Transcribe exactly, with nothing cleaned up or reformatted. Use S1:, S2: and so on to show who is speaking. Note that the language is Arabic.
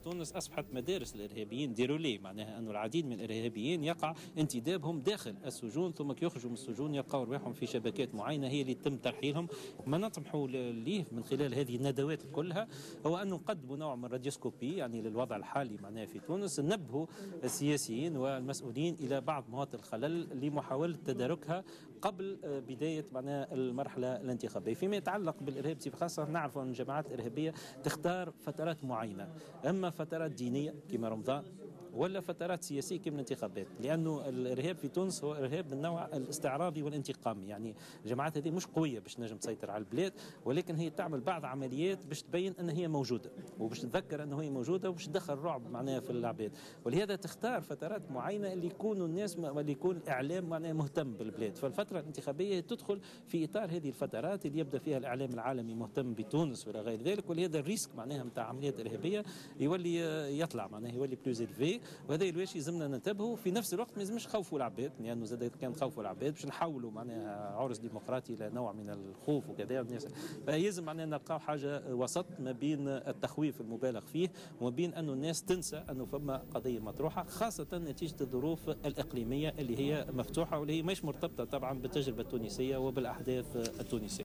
S1: تونس أصبحت مدارس الإرهابيين ديرولي، معناها أنه العديد من الإرهابيين يقع انتدابهم داخل السجون، ثم يخرجوا من السجون يلقاو رواحهم في شبكات معينة هي اللي يتم ترحيلهم. ما نطمحوا ليه من خلال هذه الندوات كلها هو أن نقدموا نوع من راديوسكوبي يعني للوضع الحالي معناها في تونس، ننبهوا السياسيين والمسؤولين إلى بعض مواطن الخلل لمحاولة تداركها قبل بداية معناها المرحلة الانتخابية. فيما يتعلق بالإرهاب بصفة خاصة نعرف أن الجماعات الإرهابية تختار فترات معينة، أما فترات دينية كما رمضان ولا فترات سياسية كما الانتخابات، لأنه الإرهاب في تونس هو إرهاب من نوع الاستعراضي والانتقامي. يعني الجماعات هذه مش قوية باش نجم تسيطر على البلاد، ولكن هي تعمل بعض عمليات باش تبين أن هي موجودة وباش تذكر أنه هي موجودة وباش تدخل رعب معناها في العباد، ولهذا تختار فترات معينة اللي يكونوا الناس اللي يكون الإعلام معناها مهتم بالبلاد. فالفترة الانتخابية تدخل في إطار هذه الفترات اللي يبدأ فيها الإعلام العالمي مهتم بتونس ولا غير ذلك، ولهذا الريسك معناها نتاع عمليات إرهابية يولي يطلع معناها يولي بلوز إلفي، وهذا الواش يلزمنا ننتبهوا. في نفس الوقت ما لازمش نخوفوا العباد، لانه يعني زاد كان خوفوا العباد باش نحولوا معناها عرس ديمقراطي الى نوع من الخوف وكذا الناس. فيلزم معناها نلقاو حاجه وسط ما بين التخويف المبالغ فيه وما بين انه الناس تنسى انه فما قضيه مطروحه، خاصه نتيجه الظروف الاقليميه اللي هي مفتوحه واللي هي مش مرتبطه طبعا بالتجربه التونسيه وبالاحداث التونسيه.